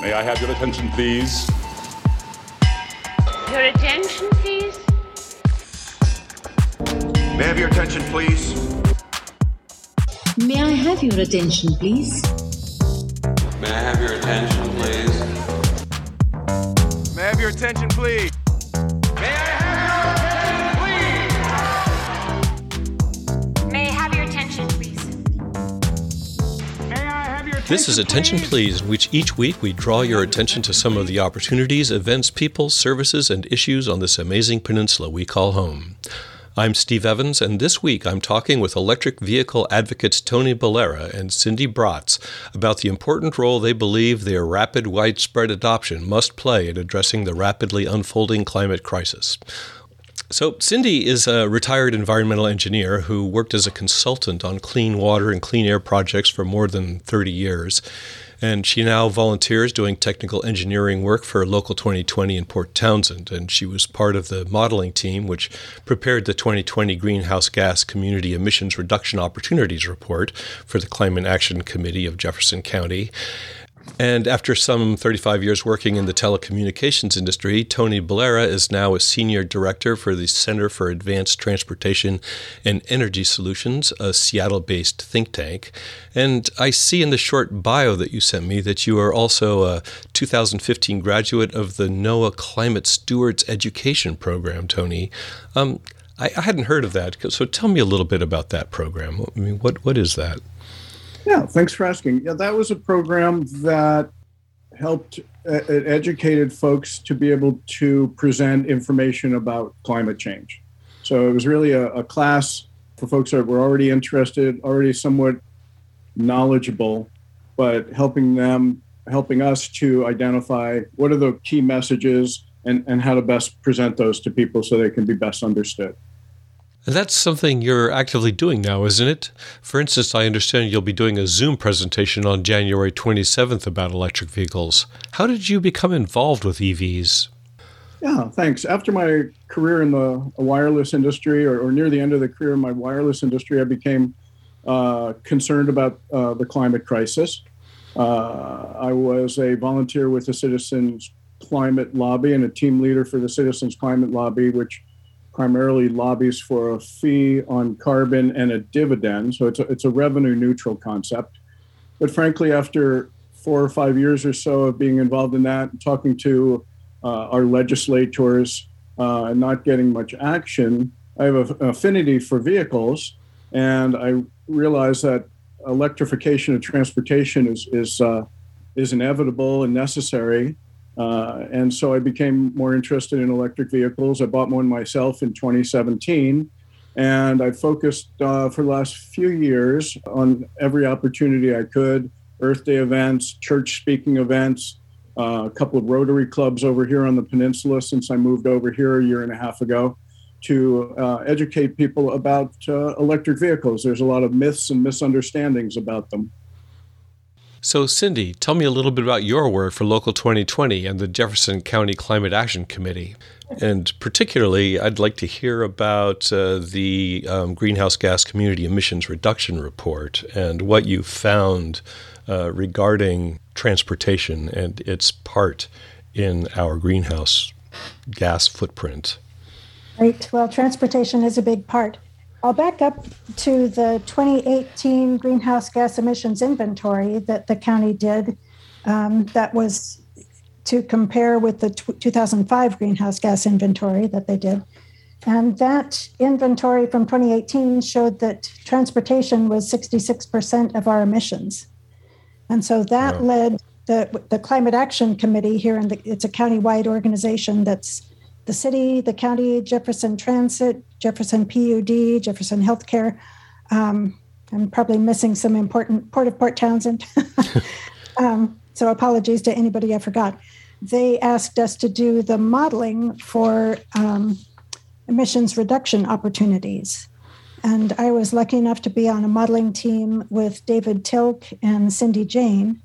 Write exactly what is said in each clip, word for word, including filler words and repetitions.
May I have your attention, please? Your attention, please? May I have your attention, please? May I have your attention, please? May I have your attention, please? May I have your attention, please? May I have your attention, please? This is Attention Please, in which each week we draw your attention to some of the opportunities, events, people, services, and issues on this amazing peninsula we call home. I'm Steve Evans, and this week I'm talking with electric vehicle advocates Tony Bellera and Cindy Bratz about the important role they believe their rapid, widespread adoption must play in addressing the rapidly unfolding climate crisis. So Cindy is a retired environmental engineer who worked as a consultant on clean water and clean air projects for more than thirty years. And she now volunteers doing technical engineering work for Local twenty twenty in Port Townsend. And she was part of the modeling team which prepared the twenty twenty Greenhouse Gas Community Emissions Reduction Opportunities Report for the Climate Action Committee of Jefferson County. And after some thirty-five years working in the telecommunications industry, Tony Bellera is now a senior director for the Center for Advanced Transportation and Energy Solutions, a Seattle-based think tank. And I see in the short bio that you sent me that you are also a two thousand fifteen graduate of the NOAA Climate Stewards Education Program, Tony. Um, I, I hadn't heard of that, so tell me a little bit about that program. I mean, what what is that? Yeah, thanks for asking. Yeah, that was a program that helped uh, it educated folks to be able to present information about climate change. So it was really a, a class for folks that were already interested, already somewhat knowledgeable, but helping them, helping us to identify what are the key messages and, and how to best present those to people so they can be best understood. And that's something you're actively doing now, isn't it? For instance, I understand you'll be doing a Zoom presentation on January twenty-seventh about electric vehicles. How did you become involved with E Vs? Yeah, thanks. After my career in the wireless industry, or, or near the end of the career in my wireless industry, I became uh, concerned about uh, the climate crisis. Uh, I was a volunteer with the Citizens Climate Lobby and a team leader for the Citizens Climate Lobby, which primarily lobbies for a fee on carbon and a dividend. So it's a, it's a revenue neutral concept. But frankly, after four or five years or so of being involved in that, talking to uh, our legislators uh, and not getting much action, I have an affinity for vehicles. And I realized that electrification of transportation is, is, uh, is inevitable and necessary. Uh, and so I became more interested in electric vehicles. I bought one myself in twenty seventeen, and I focused uh, for the last few years on every opportunity I could, Earth Day events, church speaking events, uh, a couple of Rotary clubs over here on the peninsula since I moved over here a year and a half ago, to uh, educate people about uh, electric vehicles. There's a lot of myths and misunderstandings about them. So, Cindy, tell me a little bit about your work for Local twenty twenty and the Jefferson County Climate Action Committee. And particularly, I'd like to hear about uh, the um, Greenhouse Gas Community Emissions Reduction Report and what you found uh, regarding transportation and its part in our greenhouse gas footprint. Right. Well, transportation is a big part. I'll back up to the twenty eighteen greenhouse gas emissions inventory that the county did. Um, that was to compare with the t- two thousand five greenhouse gas inventory that they did. And that inventory from twenty eighteen showed that transportation was sixty-six percent of our emissions. And so that wow. led the, the Climate Action Committee here, in the, it's a county-wide organization that's the city, the county, Jefferson Transit, Jefferson P U D, Jefferson Healthcare. Um, I'm probably missing some important, Port of Port Townsend. um, so apologies to anybody I forgot. They asked us to do the modeling for um, emissions reduction opportunities. And I was lucky enough to be on a modeling team with David Tilk and Cindy Jane.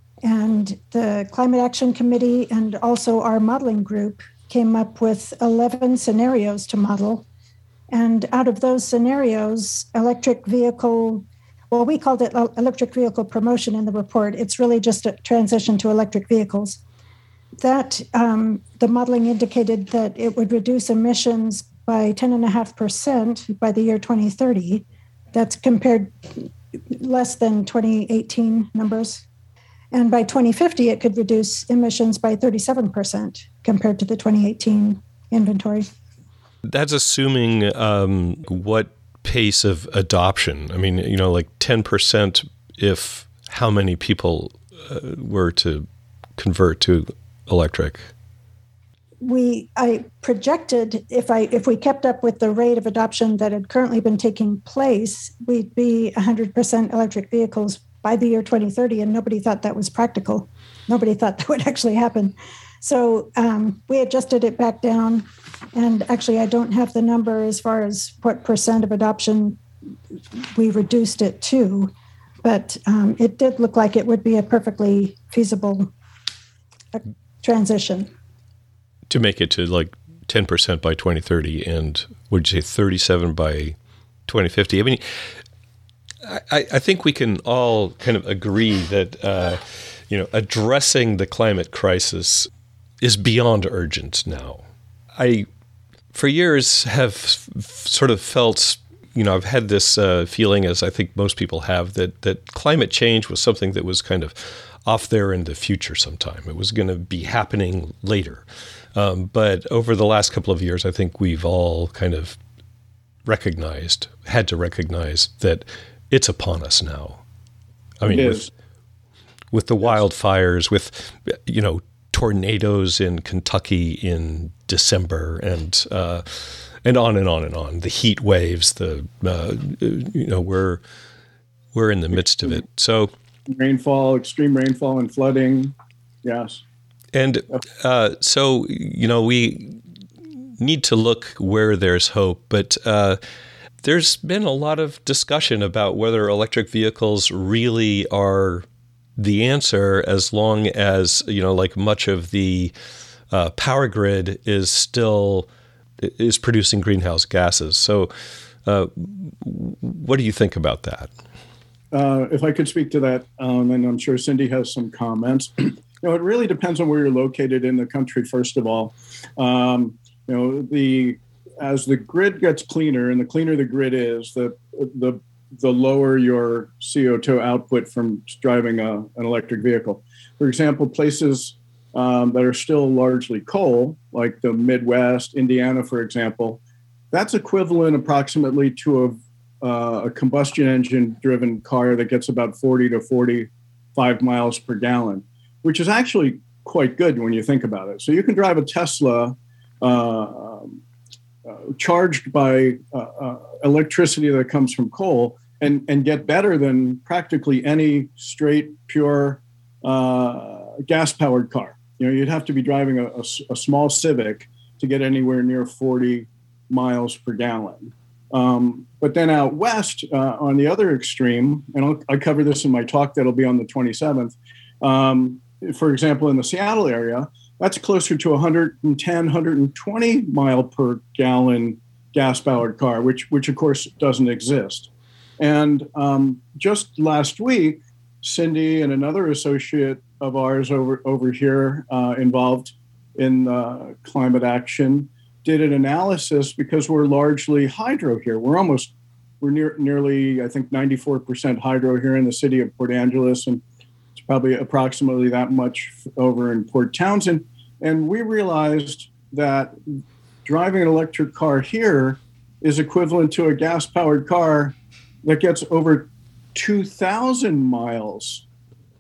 And the Climate Action Committee and also our modeling group came up with eleven scenarios to model. And out of those scenarios, electric vehicle well, we called it electric vehicle promotion in the report. It's really just a transition to electric vehicles. That um, the modeling indicated that it would reduce emissions by ten point five percent by the year twenty thirty. That's compared less than twenty eighteen numbers. And by twenty fifty, it could reduce emissions by thirty-seven percent compared to the twenty eighteen inventory. That's assuming um, what pace of adoption? I mean, you know, like ten percent if how many people uh, were to convert to electric? We, I projected if I if we kept up with the rate of adoption that had currently been taking place, we'd be one hundred percent electric vehicles by the year twenty thirty, and nobody thought that was practical. Nobody thought that would actually happen. So um, we adjusted it back down, and actually I don't have the number as far as what percent of adoption we reduced it to, but um, it did look like it would be a perfectly feasible uh, transition. To make it to like ten percent by twenty thirty and would you say thirty-seven by twenty fifty? I mean, I, I think we can all kind of agree that, uh, you know, addressing the climate crisis is beyond urgent now. I, for years, have f- sort of felt, you know, I've had this uh, feeling, as I think most people have, that that climate change was something that was kind of off there in the future sometime. It was going to be happening later. Um, but over the last couple of years, I think we've all kind of recognized, had to recognize that it's upon us now. I mean, with, with the wildfires, with, you know, tornadoes in Kentucky in December, and uh, and on and on and on. The heat waves, the uh, you know, we're we're in the midst of it. So rainfall, extreme rainfall, and flooding. Yes. And uh, so, you know, we need to look where there's hope, but uh, there's been a lot of discussion about whether electric vehicles really are the answer, as long as, you know, like much of the uh, power grid is still is producing greenhouse gases. So uh, what do you think about that? Uh, if I could speak to that, um, and I'm sure Cindy has some comments. You know, it really depends on where you're located in the country, first of all. Um, you know, the as the grid gets cleaner, and the cleaner the grid is, the the the lower your C O two output from driving a, an electric vehicle. For example, places um, that are still largely coal, like the Midwest, Indiana, for example, that's equivalent approximately to a, uh, a combustion engine-driven car that gets about forty to forty-five miles per gallon, which is actually quite good when you think about it. So you can drive a Tesla uh, um, uh, charged by uh, uh, electricity that comes from coal and, and get better than practically any straight, pure uh, gas-powered car. You know, you'd have to be driving a, a, a small Civic to get anywhere near forty miles per gallon. Um, but then out west, uh, on the other extreme, and I'll, I'll cover this in my talk that'll be on the twenty-seventh, um, for example, in the Seattle area, that's closer to one hundred ten, one hundred twenty mile per gallon gas-powered car, which, which of course doesn't exist. And um, just last week, Cindy and another associate of ours over, over here uh, involved in uh, climate action did an analysis, because we're largely hydro here. We're almost, we're near, nearly, I think, ninety-four percent hydro here in the city of Port Angeles, and it's probably approximately that much over in Port Townsend. And we realized that driving an electric car here is equivalent to a gas-powered car that gets over two thousand miles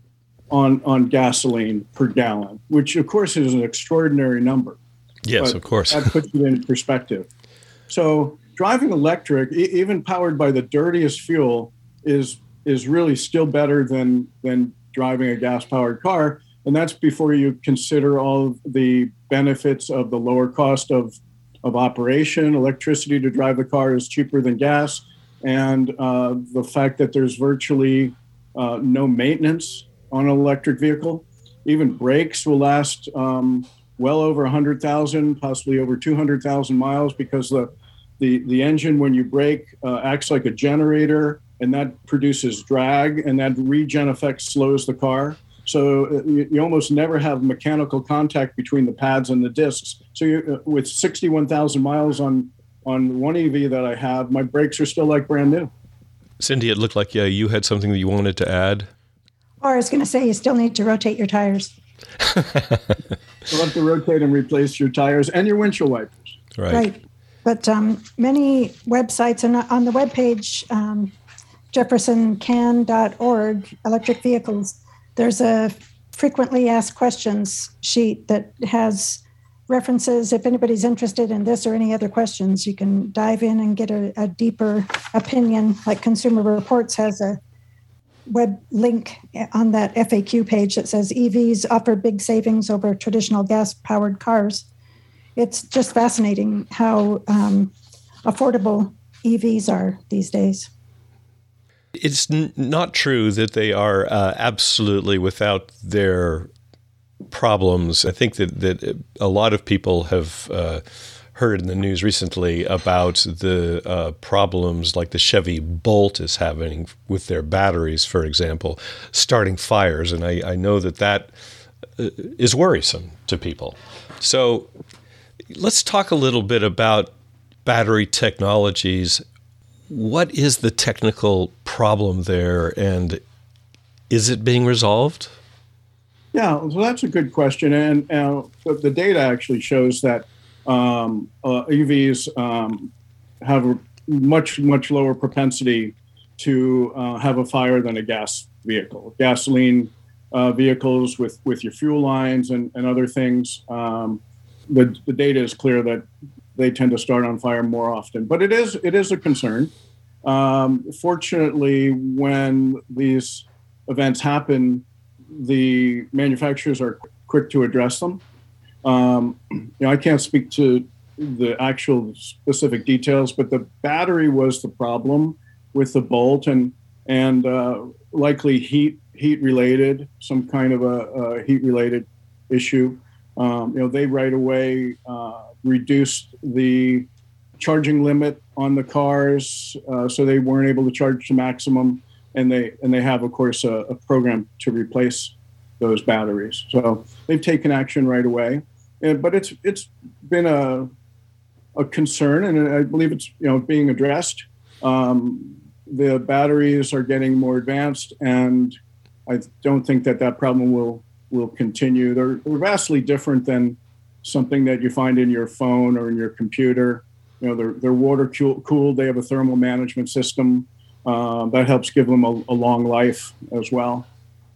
on, on gasoline per gallon, which, of course, is an extraordinary number. Yes, but of course. That puts it in perspective. So driving electric, e- even powered by the dirtiest fuel, is is really still better than than driving a gas-powered car. And that's before you consider all of the benefits of the lower cost of, of operation. Electricity to drive the car is cheaper than gas. And uh, the fact that there's virtually uh, no maintenance on an electric vehicle. Even brakes will last um, well over one hundred thousand, possibly over two hundred thousand miles, because the, the, the engine, when you brake, uh, acts like a generator and that produces drag, and that regen effect slows the car. So you, you almost never have mechanical contact between the pads and the discs. So you, with sixty-one thousand miles on, on one E V that I have, my brakes are still like brand new. Cindy, it looked like yeah, you had something that you wanted to add. Or I was going to say, you still need to rotate your tires. You'll have to rotate and replace your tires and your windshield wipers. Right. Right. But um, many websites, and on the webpage, um, jefferson can dot org, electric vehicles, there's a frequently asked questions sheet that has references. If anybody's interested in this or any other questions, you can dive in and get a, a deeper opinion. Like Consumer Reports has a web link on that F A Q page that says E Vs offer big savings over traditional gas-powered cars. It's just fascinating how um, affordable E Vs are these days. It's n- not true that they are uh, absolutely without their problems. I think that, that a lot of people have uh, heard in the news recently about the uh, problems like the Chevy Bolt is having with their batteries, for example, starting fires. And I, I know that that uh, is worrisome to people. So let's talk a little bit about battery technologies. What is the technical problem there, and is it being resolved? Yeah, so that's a good question. And uh, the data actually shows that um, uh, E Vs um, have a much, much lower propensity to uh, have a fire than a gas vehicle. Gasoline uh, vehicles with, with your fuel lines and, and other things, um, the, the data is clear that they tend to start on fire more often. But it is it is a concern. Um, fortunately, when these events happen, the manufacturers are quick to address them. Um, you know, I can't speak to the actual specific details, but the battery was the problem with the Bolt, and and uh, likely heat heat related, some kind of a, a heat related issue. Um, you know, they right away uh, reduced the charging limit on the cars, uh, so they weren't able to charge to maximum. And they and they have, of course, a, a program to replace those batteries. So they've taken action right away. And, but it's it's been a a concern, and I believe it's you know being addressed. Um, the batteries are getting more advanced, and I don't think that that problem will will continue. They're, they're vastly different than something that you find in your phone or in your computer. You know, they're they're water cooled. They have a thermal management system. Uh, that helps give them a, a long life as well.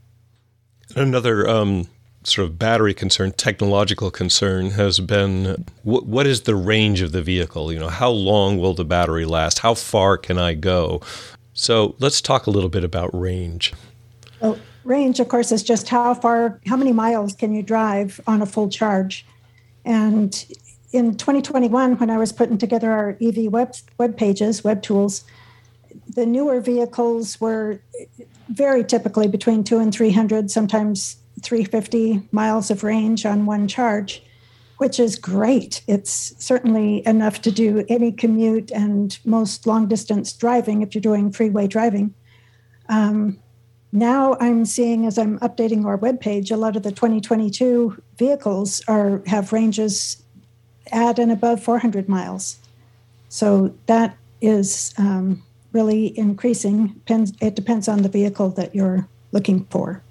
Another um, sort of battery concern, technological concern, has been wh- what is the range of the vehicle? You know, how long will the battery last? How far can I go? So let's talk a little bit about range. Well, range, of course, is just how far, how many miles can you drive on a full charge? And in twenty twenty-one, when I was putting together our E V web, web pages, web tools, the newer vehicles were very typically between two and three hundred, sometimes three hundred fifty miles of range on one charge, which is great. It's certainly enough to do any commute and most long distance driving if you're doing freeway driving. Um, now I'm seeing, as I'm updating our webpage, a lot of the twenty twenty-two vehicles are have ranges at and above four hundred miles. So that is um, really increasing. It depends on the vehicle that you're looking for.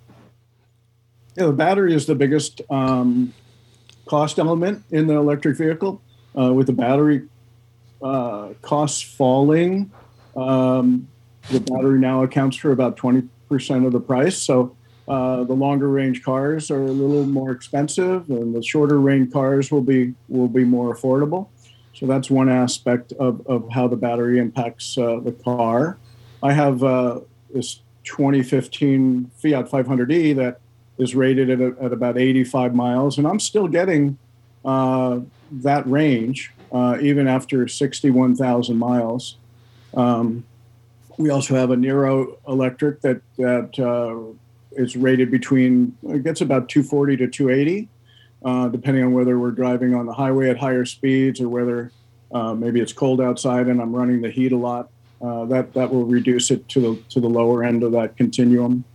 Yeah, the battery is the biggest um, cost element in the electric vehicle. Uh, with the battery uh, costs falling, um, the battery now accounts for about twenty percent of the price. So uh, the longer range cars are a little more expensive, and the shorter range cars will be will be more affordable. So that's one aspect of, of how the battery impacts uh, the car. I have uh, this twenty fifteen Fiat five hundred e that is rated at, a, at about eighty-five miles, and I'm still getting uh, that range uh, even after sixty-one thousand miles. Um, we also have a Nero electric that that uh, is rated between, it gets about two forty to two eighty. Uh, depending on whether we're driving on the highway at higher speeds or whether uh, maybe it's cold outside and I'm running the heat a lot. uh, that that will reduce it to the to the lower end of that continuum.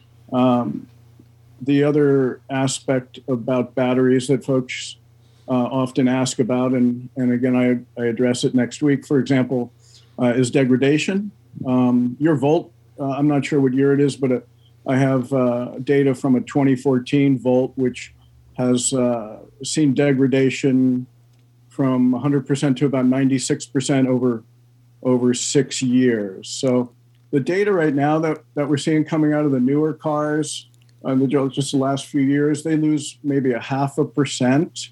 Um, the other aspect about batteries that folks uh, often ask about, and and again I, I address it next week, for example, uh, is degradation. Um, your Volt, uh, I'm not sure what year it is, but it, I have uh, data from a twenty fourteen Volt, which has uh, seen degradation from one hundred percent to about ninety-six percent over over six years. So the data right now that, that we're seeing coming out of the newer cars, uh, the, just the last few years, they lose maybe a half a percent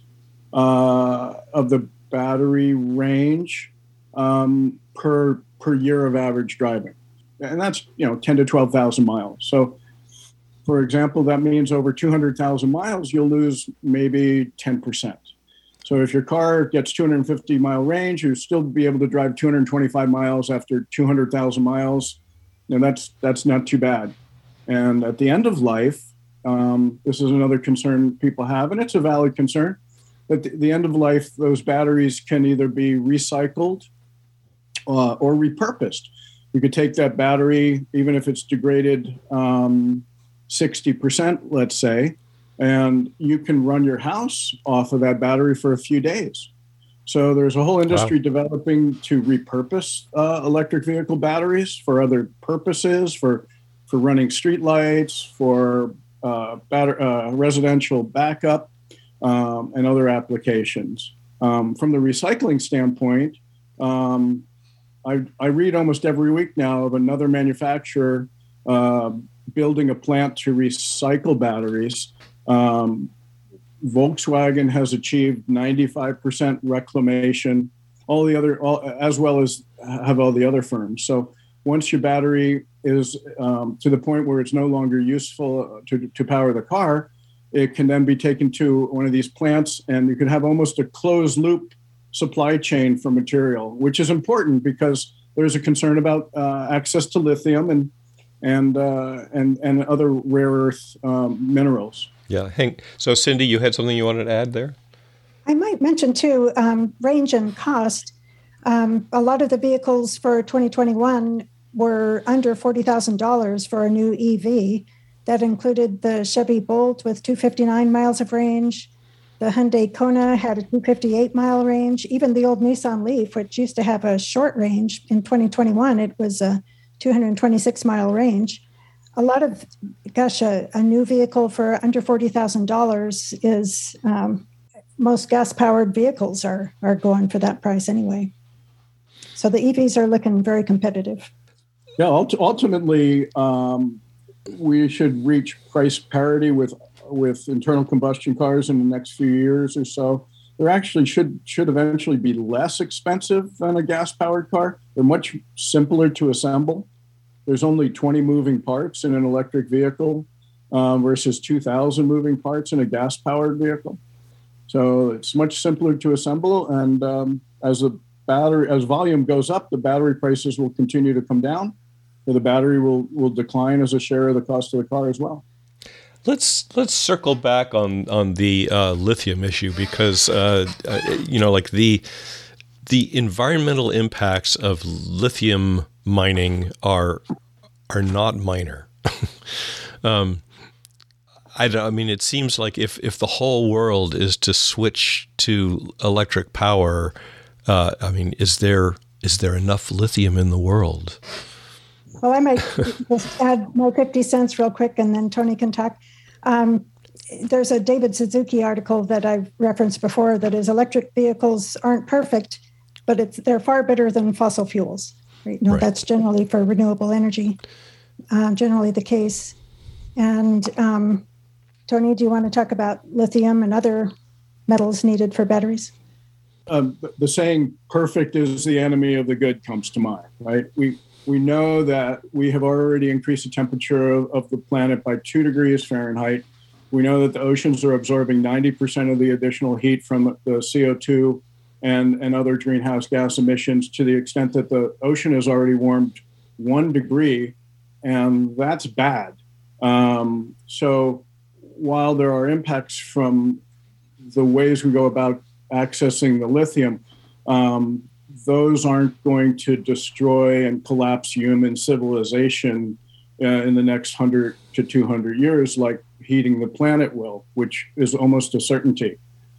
uh, of the battery range um, per per year of average driving, and that's you know ten to twelve thousand miles. So, for example, that means over two hundred thousand miles, you'll lose maybe ten percent. So if your car gets two hundred fifty mile range, you'll still be able to drive two hundred twenty-five miles after two hundred thousand miles. And that's that's not too bad. And at the end of life, um, this is another concern people have, and it's a valid concern. At the, the end of life, those batteries can either be recycled uh, or repurposed. You could take that battery, even if it's degraded um, sixty percent, let's say, and you can run your house off of that battery for a few days. So there's a whole industry wow. developing to repurpose uh, electric vehicle batteries for other purposes, for for running streetlights, for uh, batter, uh, residential backup, um, and other applications. Um, from the recycling standpoint, um, I, I read almost every week now of another manufacturer uh, building a plant to recycle batteries. Um, Volkswagen has achieved ninety-five percent reclamation, all the other, all, as well as have all the other firms. So once your battery is um, to the point where it's no longer useful to, to power the car, it can then be taken to one of these plants, and you can have almost a closed loop supply chain for material, which is important because there's a concern about uh, access to lithium and and uh, and and other rare earth um, minerals. Yeah, Hank. So, Cindy, you had something you wanted to add there? I might mention, too, um, range and cost. Um, a lot of the vehicles for twenty twenty-one were under forty thousand dollars for a new E V. That included the Chevy Bolt with two hundred fifty-nine miles of range. The Hyundai Kona had a two hundred fifty-eight mile range. Even the old Nissan Leaf, which used to have a short range, in twenty twenty-one, it was a two hundred twenty-six mile range. A lot of, gosh, a, a new vehicle for under forty thousand dollars is, um, most gas-powered vehicles are are going for that price anyway. So the E Vs are looking very competitive. Yeah, ult- ultimately, um, we should reach price parity with with internal combustion cars in the next few years or so. They actually should should eventually be less expensive than a gas-powered car. They're much simpler to assemble. There's only twenty moving parts in an electric vehicle um, versus two thousand moving parts in a gas-powered vehicle. So it's much simpler to assemble. And um, as the battery, as volume goes up, the battery prices will continue to come down. So the battery will will decline as a share of the cost of the car as well. Let's let's circle back on on the uh, lithium issue because uh, uh, you know, like the the environmental impacts of lithium mining are are not minor. um, I, I mean, it seems like if, if the whole world is to switch to electric power, uh, I mean, is there is there enough lithium in the world? Well, I might just add my fifty cents real quick, and then Tony can talk. Um, there's a David Suzuki article that I've referenced before that is electric vehicles aren't perfect, but it's they're far better than fossil fuels. Right? You know, right. That's generally for renewable energy, uh, generally the case. And um, Tony, do you want to talk about lithium and other metals needed for batteries? Um, the saying "perfect is the enemy of the good" comes to mind, right? We we know that we have already increased the temperature of, of the planet by two degrees Fahrenheit. We know that the oceans are absorbing ninety percent of the additional heat from the C O two and, and other greenhouse gas emissions, to the extent that the ocean has already warmed one degree, and that's bad. Um, so while there are impacts from the ways we go about accessing the lithium, um, those aren't going to destroy and collapse human civilization uh, in the next one hundred to two hundred years like heating the planet will, which is almost a certainty.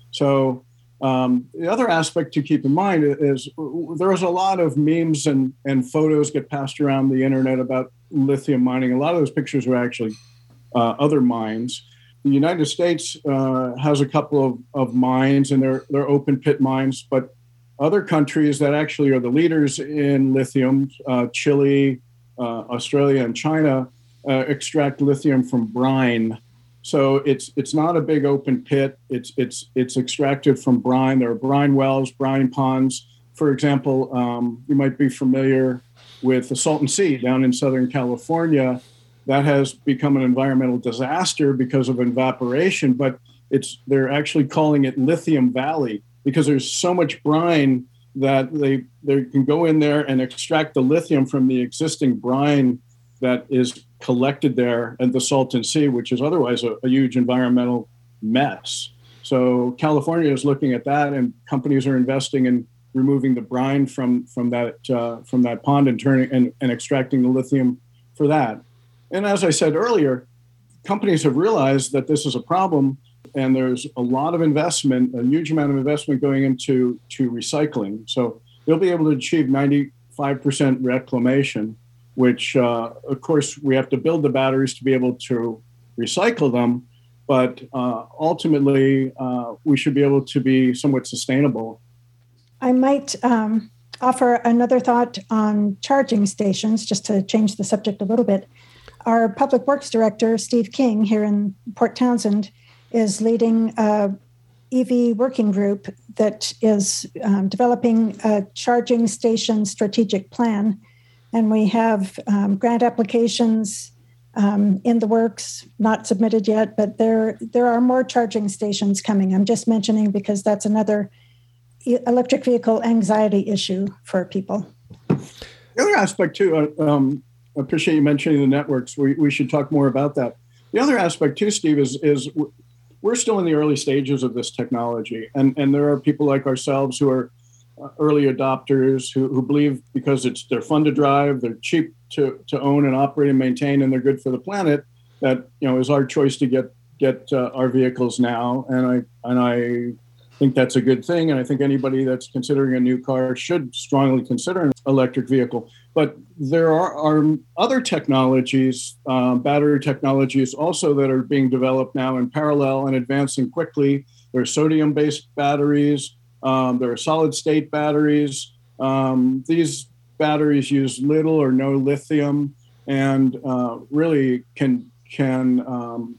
So um, the other aspect to keep in mind is there's a lot of memes and, and photos get passed around the internet about lithium mining. A lot of those pictures are actually uh, other mines. The United States uh, has a couple of, of mines, and they're, they're open pit mines, but other countries that actually are the leaders in lithium, uh, Chile, uh, Australia, and China, uh, extract lithium from brine. So it's it's not a big open pit. It's it's it's extracted from brine. There are brine wells, brine ponds. For example, um, you might be familiar with the Salton Sea down in Southern California. That has become an environmental disaster because of evaporation, but it's they're actually calling it Lithium Valley because there's so much brine that they they can go in there and extract the lithium from the existing brine that is collected there at the Salton Sea, which is otherwise a, a huge environmental mess. So California is looking at that, and companies are investing in removing the brine from from that uh, from that pond and turning and, and extracting the lithium for that. And as I said earlier, companies have realized that this is a problem, and there's a lot of investment, a huge amount of investment going into to recycling. So they'll be able to achieve ninety-five percent reclamation, which, uh, of course, we have to build the batteries to be able to recycle them. But uh, ultimately, uh, we should be able to be somewhat sustainable. I might um, offer another thought on charging stations, just to change the subject a little bit. Our Public Works Director, Steve King, here in Port Townsend, is leading a E V working group that is um, developing a charging station strategic plan. And we have um, grant applications um, in the works, not submitted yet, but there there are more charging stations coming. I'm just mentioning because that's another electric vehicle anxiety issue for people. The other aspect, too, uh, um, I appreciate you mentioning the networks. We, we should talk more about that. The other aspect, too, Steve, is, is we're still in the early stages of this technology. And, and there are people like ourselves who are early adopters who, who believe because it's they're fun to drive, they're cheap to, to own and operate and maintain, and they're good for the planet, that, you know, is our choice to get get uh, our vehicles now. And I and I think that's a good thing. And I think anybody that's considering a new car should strongly consider an electric vehicle. But there are, are other technologies, uh, battery technologies also that are being developed now in parallel and advancing quickly. There are sodium-based batteries. Um, there are solid-state batteries. Um, these batteries use little or no lithium and uh, really can can um,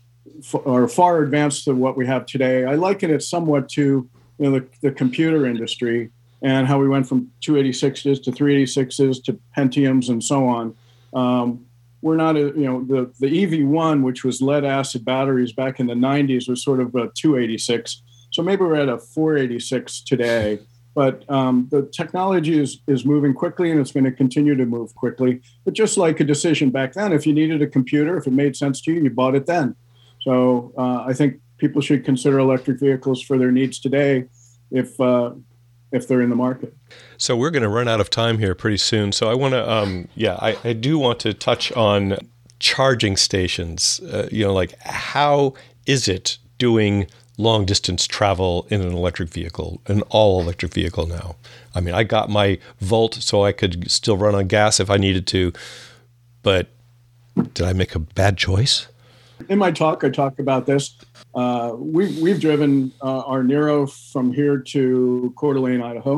f- are far advanced to what we have today. I liken it somewhat to you know the, the computer industry and how we went from two eighty-sixes to three eighty-sixes to Pentiums and so on. Um, we're not, a, you know, the, the E V one, which was lead-acid batteries back in the nineties, was sort of a two eighty-six. So maybe we're at a four eighty-six today. But um, the technology is, is moving quickly, and it's going to continue to move quickly. But just like a decision back then, if you needed a computer, if it made sense to you, you bought it then. So uh, I think people should consider electric vehicles for their needs today if uh, if they're in the market. So we're going to run out of time here pretty soon. So I want to, um, yeah, I, I do want to touch on charging stations. Uh, you know, like how is it doing long distance travel in an electric vehicle, an all electric vehicle now? I mean, I got my Volt so I could still run on gas if I needed to, but did I make a bad choice? In my talk, I talk about this. Uh, we, we've driven uh, our Niro from here to Coeur d'Alene, Idaho.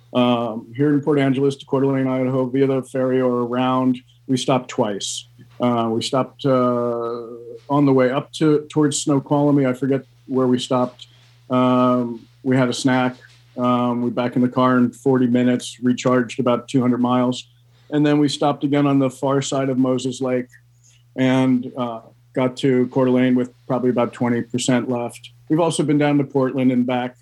Um, here in Port Angeles to Coeur d'Alene, Idaho, via the ferry or around. We stopped twice. Uh, we stopped uh, on the way up to towards Snoqualmie. I forget where we stopped. Um, we had a snack. Um, we back in the car in forty minutes, recharged about two hundred miles. And then we stopped again on the far side of Moses Lake and uh, got to Coeur d'Alene with probably about twenty percent left. We've also been down to Portland and back.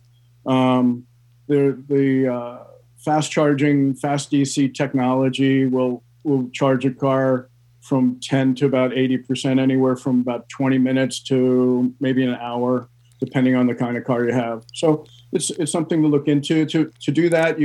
Um, the the uh, fast charging, fast D C technology will will charge a car from ten to about eighty percent, anywhere from about twenty minutes to maybe an hour, depending on the kind of car you have. So it's it's something to look into. To to do that, you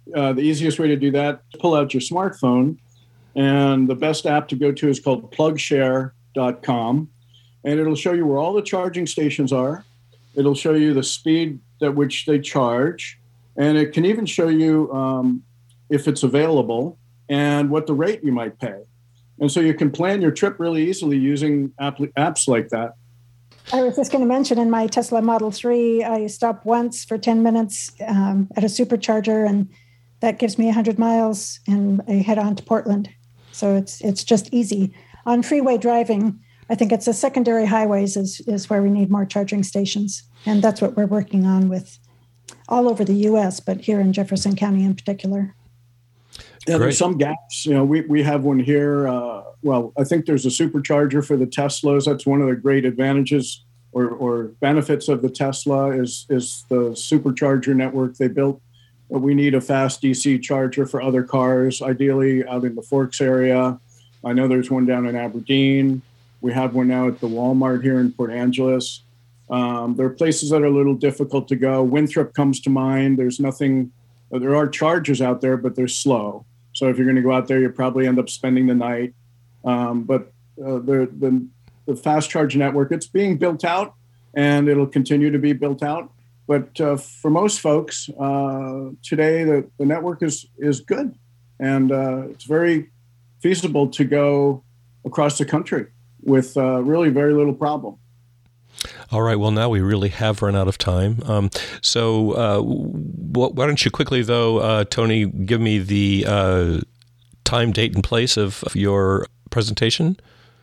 uh, the easiest way to do that is pull out your smartphone. And the best app to go to is called plug share dot com. And it'll show you where all the charging stations are. It'll show you the speed at which they charge. And it can even show you um, if it's available and what the rate you might pay. And so you can plan your trip really easily using app- apps like that. I was just going to mention in my Tesla Model three, I stop once for ten minutes um, at a supercharger, and that gives me one hundred miles, and I head on to Portland. So it's it's just easy. On freeway driving, I think it's the secondary highways is, is where we need more charging stations. And that's what we're working on with all over the U S, but here in Jefferson County in particular. Yeah, there's some gaps. You know, we, we have one here. Uh, well, I think there's a supercharger for the Teslas. That's one of the great advantages or, or benefits of the Tesla is, is the supercharger network they built. But we need a fast D C charger for other cars, ideally out in the Forks area. I know there's one down in Aberdeen. We have one now at the Walmart here in Port Angeles. Um, there are places that are a little difficult to go. Winthrop comes to mind. There's nothing, there are chargers out there, but they're slow. So if you're going to go out there, you probably end up spending the night. Um, but uh, the, the the fast charge network, it's being built out, and it'll continue to be built out. But uh, for most folks uh, today, the, the network is is good, and uh, it's very feasible to go across the country with uh, really very little problem. All right. Well, now we really have run out of time. Um, so uh, why don't you quickly, though, uh, Tony, give me the uh, time, date, and place of, of your presentation?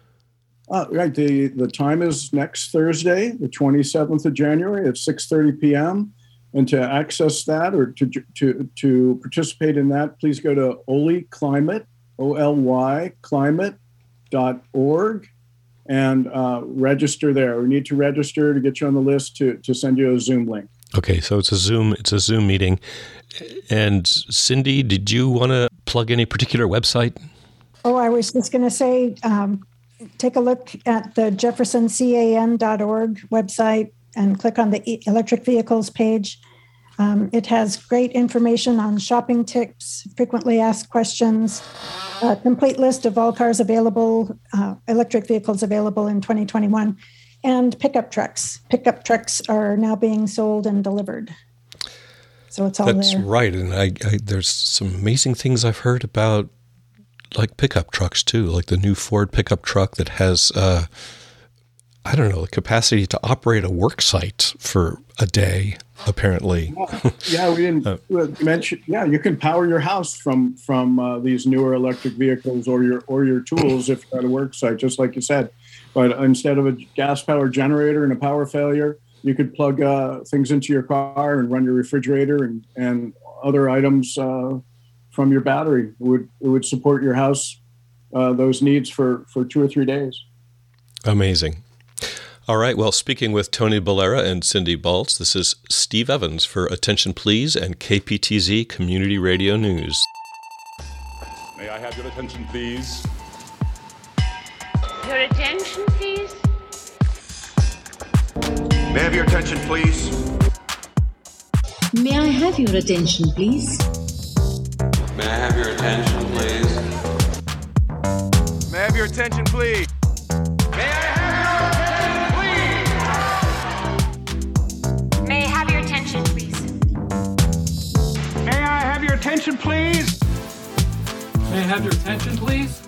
Uh, right. The, the time is next Thursday, the twenty-seventh of January at six thirty p.m. And to access that or to to to participate in that, please go to Oly Climate, O L Y, climate dot org. And uh, register there. We need to register to get you on the list to, to send you a Zoom link. Okay, so it's a Zoom it's a Zoom meeting. And Cindy, did you want to plug any particular website? Oh, I was just going to say, um, take a look at the jefferson can dot org website and click on the electric vehicles page. Um, it has great information on shopping tips, frequently asked questions, a complete list of all cars available, uh, electric vehicles available in twenty twenty-one, and pickup trucks. Pickup trucks are now being sold and delivered. So it's all That's there. That's right. And I, I, there's some amazing things I've heard about, like pickup trucks too, like the new Ford pickup truck that has, uh, I don't know, the capacity to operate a work site for a day, apparently. Yeah, yeah we didn't uh, mention. Yeah, you can power your house from from uh, these newer electric vehicles or your or your tools if you're at a work site, just like you said. But instead of a gas-powered generator and a power failure, you could plug uh, things into your car and run your refrigerator and, and other items uh, from your battery. It would it would support your house uh, those needs for, for two or three days. Amazing. All right. Well, speaking with Tony Bellera and Cindy Baltz, this is Steve Evans for Attention Please and K P T Z Community Radio News. May I have your attention, please? Your attention, please. May I have your attention, please? May I have your attention, please? May I have your attention, please? May I have your attention, please? May I have your attention, please? May I have your attention, please? May I have your attention, please? May I have your attention, please?